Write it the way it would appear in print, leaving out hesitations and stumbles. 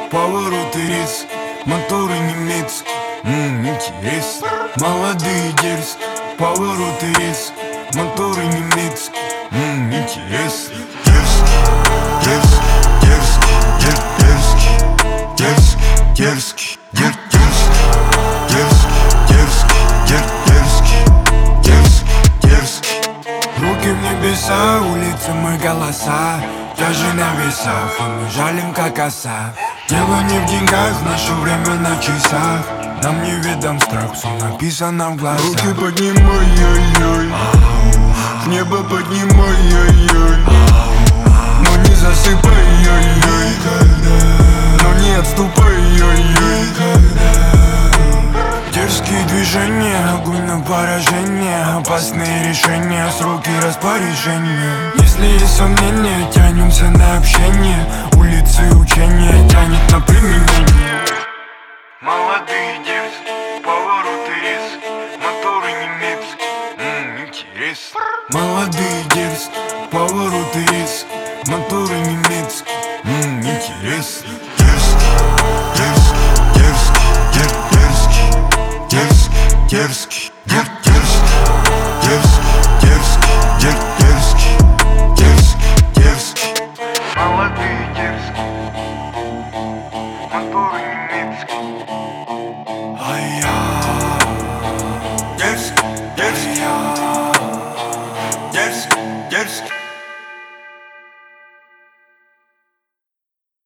повороты резкие, моторы немецкие, интересно. Молодые дерзкие, повороты резкие, моторы немецкие, интересно. Дерзкий, дерзкий, дерзкий, дерзкий, дерзкий, дерзкий, дерзкий, дерзкий, дерзкий, дерзкий. Руки в небеса, улицы мы голоса, даже на весах, и мы жалим как оса. Дело не в деньгах, наше время на часах. Нам неведом страх, все написано в глазах. Руки поднимай, ой-ой, в небо поднимай, ой-ой, но не засыпай, ой-ой, но не отступай, ой-ой. Дерзкие движения, огонь на поражение, опасные решения, сроки распоряжения. Если есть сомнения, тянемся на общение, улицы учения тянет на применение. Молодые дерзкие, повороты резкие, моторы немецкие, интересно. Молодые дерзкие, повороты резкие, моторы немецкие, интересно. Дерзкий, дерзкий, дерзкий, дерзкий, дерзкий, дерзкий, дерзкий, дерзкий, дерзкий, дерзкий, дерзкий. Молодые дерзкие,